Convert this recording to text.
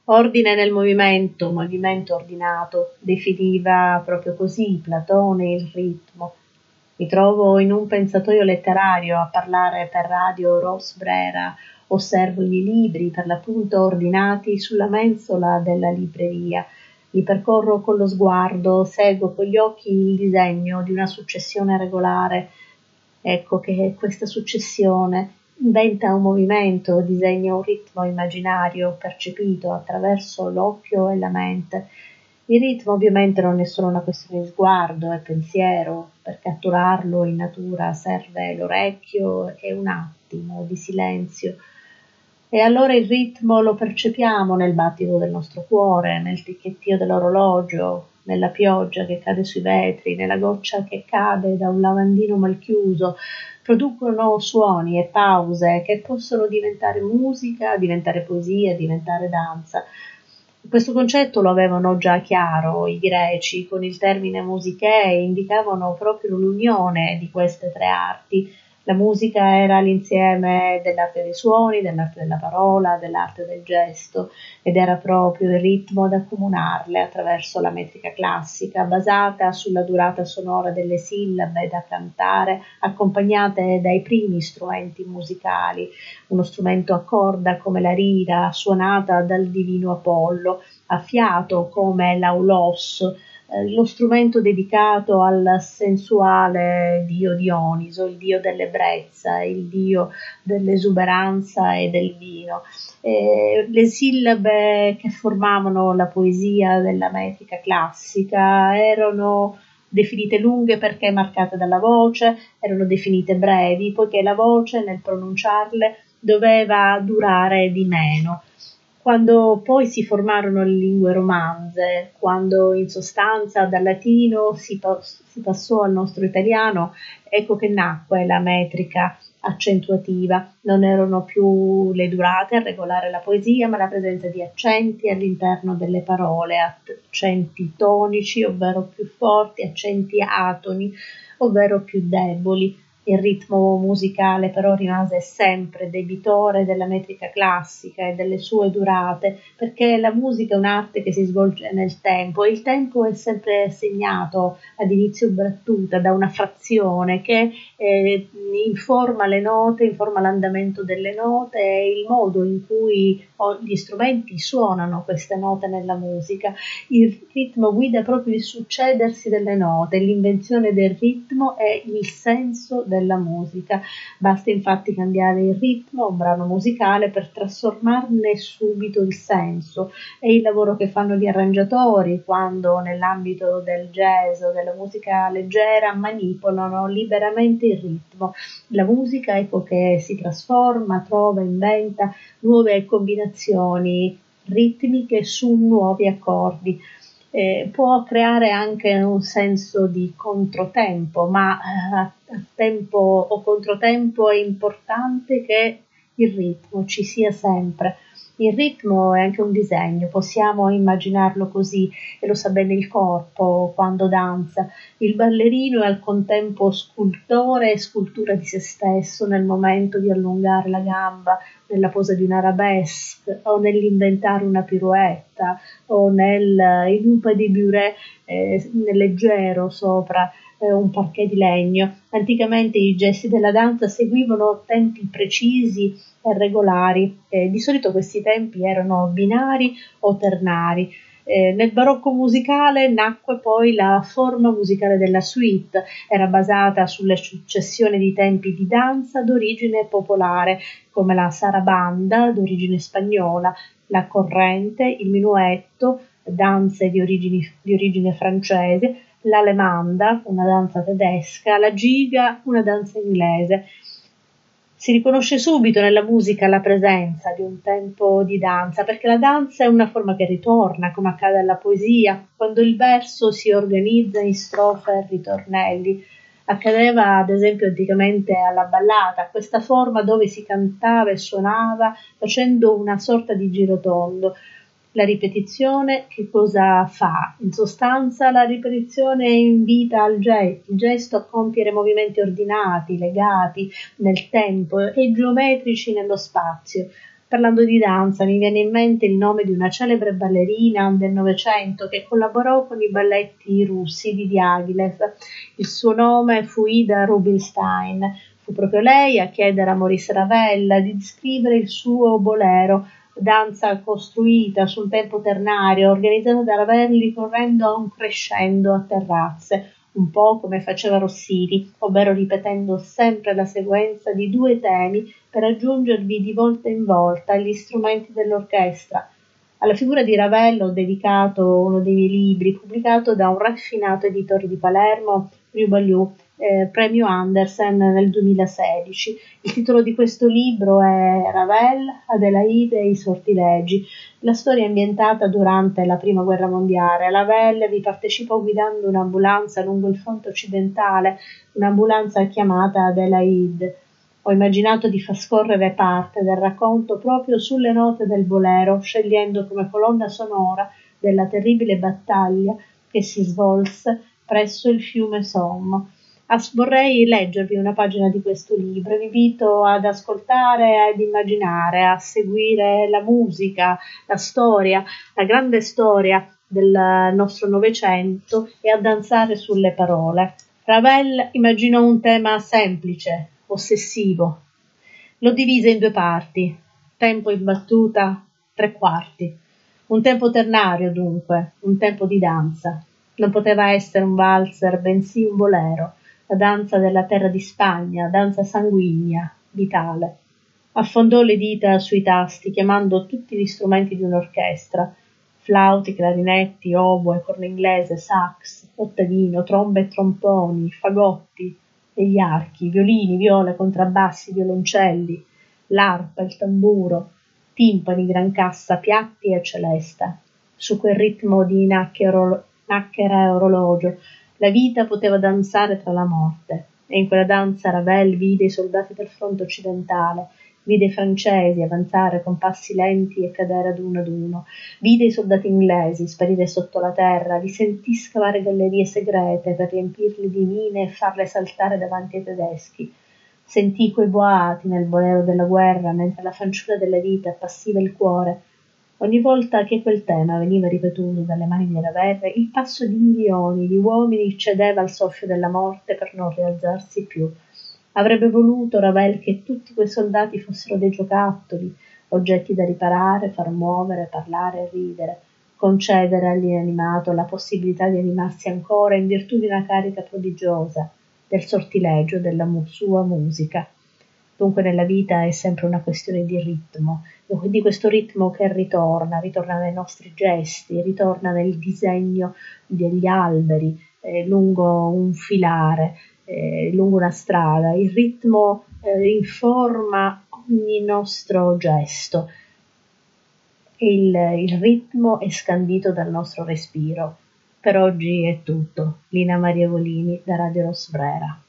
Ordine nel movimento, movimento ordinato, definiva proprio così Platone il ritmo. Mi trovo in un pensatoio letterario a parlare per radio Ros Brera, osservo i miei libri, per l'appunto ordinati sulla mensola della libreria. Li percorro con lo sguardo, seguo con gli occhi il disegno di una successione regolare. Ecco che questa successione inventa un movimento, disegna un ritmo immaginario percepito attraverso l'occhio e la mente. Il ritmo ovviamente non è solo una questione di sguardo e pensiero, per catturarlo in natura serve l'orecchio e un attimo di silenzio. E allora il ritmo lo percepiamo nel battito del nostro cuore, nel ticchettio dell'orologio, nella pioggia che cade sui vetri, nella goccia che cade da un lavandino mal chiuso. Producono suoni e pause che possono diventare musica, diventare poesia, diventare danza. Questo concetto lo avevano già chiaro i greci, con il termine musichè indicavano proprio l'unione di queste tre arti. La musica era l'insieme dell'arte dei suoni, dell'arte della parola, dell'arte del gesto ed era proprio il ritmo ad accomunarle attraverso la metrica classica, basata sulla durata sonora delle sillabe da cantare, accompagnate dai primi strumenti musicali, uno strumento a corda come la lira, suonata dal divino Apollo, a fiato come l'aulos, lo strumento dedicato al sensuale dio Dioniso, il dio dell'ebbrezza, il dio dell'esuberanza e del vino. Le sillabe che formavano la poesia della metrica classica erano definite lunghe perché marcate dalla voce, erano definite brevi poiché la voce nel pronunciarle doveva durare di meno. Quando poi si formarono le lingue romanze, quando in sostanza dal latino si passò al nostro italiano, ecco che nacque la metrica accentuativa. Non erano più le durate a regolare la poesia, ma la presenza di accenti all'interno delle parole, accenti tonici, ovvero più forti, accenti atoni, ovvero più deboli. Il ritmo musicale però rimase sempre debitore della metrica classica e delle sue durate, perché la musica è un'arte che si svolge nel tempo e il tempo è sempre segnato ad inizio battuta da una frazione che informa le note, informa l'andamento delle note e il modo in cui gli strumenti suonano queste note nella musica. Il ritmo guida proprio il succedersi delle note, l'invenzione del ritmo e il senso della musica. Basta infatti cambiare il ritmo a un brano musicale per trasformarne subito il senso. È il lavoro che fanno gli arrangiatori quando nell'ambito del jazz o della musica leggera manipolano liberamente il ritmo. La musica ecco che si trasforma, trova, inventa nuove combinazioni ritmiche su nuovi accordi. Può creare anche un senso di controtempo, ma a tempo o controtempo è importante che il ritmo ci sia sempre. Il ritmo è anche un disegno, possiamo immaginarlo così e lo sa bene il corpo quando danza. Il ballerino è al contempo scultore e scultura di se stesso nel momento di allungare la gamba, nella posa di un arabesque o nell'inventare una pirouetta o in un pas de bourrée leggero sopra un parquet di legno. Anticamente i gesti della danza seguivano tempi precisi e regolari. Di solito questi tempi erano binari o ternari. Nel barocco musicale nacque poi la forma musicale della suite, era basata sulla successione di tempi di danza d'origine popolare, come la sarabanda d'origine spagnola, la corrente, il minuetto, danze di origine francese, l'alemanda, una danza tedesca, la giga, una danza inglese. Si riconosce subito nella musica la presenza di un tempo di danza, perché la danza è una forma che ritorna, come accade alla poesia, quando il verso si organizza in strofe e ritornelli. Accadeva ad esempio anticamente alla ballata, questa forma dove si cantava e suonava facendo una sorta di girotondo. La ripetizione che cosa fa? In sostanza la ripetizione invita il gesto a compiere movimenti ordinati, legati nel tempo e geometrici nello spazio. Parlando di danza, mi viene in mente il nome di una celebre ballerina del Novecento che collaborò con i balletti russi di Diaghilev. Il suo nome fu Ida Rubinstein. Fu proprio lei a chiedere a Maurice Ravel di descrivere il suo bolero, danza costruita sul tempo ternario, organizzata da Ravel ricorrendo a un crescendo a terrazze, un po' come faceva Rossini, ovvero ripetendo sempre la sequenza di 2 temi per aggiungervi di volta in volta gli strumenti dell'orchestra. Alla figura di Ravel ho dedicato uno dei miei libri, pubblicato da un raffinato editore di Palermo, Rubaliu, premio Andersen nel 2016. Il titolo di questo libro è Ravel, Adelaide e i sortilegi. La storia è ambientata durante la Prima Guerra Mondiale. Ravel vi partecipò guidando un'ambulanza lungo il fronte occidentale, un'ambulanza chiamata Adelaide. Ho immaginato di far scorrere parte del racconto proprio sulle note del bolero, scegliendo come colonna sonora della terribile battaglia che si svolse presso il fiume Somme. Vorrei leggervi una pagina di questo libro, vi invito ad ascoltare, ad immaginare, a seguire la musica, la storia, la grande storia del nostro Novecento e a danzare sulle parole. Ravel immaginò un tema semplice, ossessivo. Lo divise in 2 parti, tempo in battuta, 3/4. Un tempo ternario dunque, un tempo di danza. Non poteva essere un valzer, bensì un bolero, la danza della terra di Spagna, danza sanguigna, vitale. Affondò le dita sui tasti, chiamando tutti gli strumenti di un'orchestra, flauti, clarinetti, oboe, corno inglese, sax, ottavino, trombe e tromboni, fagotti e gli archi, violini, viole, contrabbassi, violoncelli, l'arpa, il tamburo, timpani, gran cassa, piatti e celesta. Su quel ritmo di nacchere orologio, la vita poteva danzare tra la morte, e in quella danza Ravel vide i soldati del fronte occidentale, vide i francesi avanzare con passi lenti e cadere ad uno, vide i soldati inglesi sparire sotto la terra, li sentì scavare gallerie segrete per riempirle di mine e farle saltare davanti ai tedeschi. Sentì quei boati nel bolero della guerra, mentre la fanciulla della vita appassiva il cuore. Ogni volta che quel tema veniva ripetuto dalle mani di Ravel, il passo di milioni di uomini cedeva al soffio della morte per non rialzarsi più. Avrebbe voluto Ravel che tutti quei soldati fossero dei giocattoli, oggetti da riparare, far muovere, parlare e ridere, concedere all'inanimato la possibilità di animarsi ancora in virtù di una carica prodigiosa, del sortilegio della sua musica. Dunque nella vita è sempre una questione di ritmo, di questo ritmo che ritorna nei nostri gesti, ritorna nel disegno degli alberi, lungo un filare, lungo una strada. Il ritmo informa ogni nostro gesto. Il ritmo è scandito dal nostro respiro. Per oggi è tutto. Lina Maria Volini da Radio Rosbrera.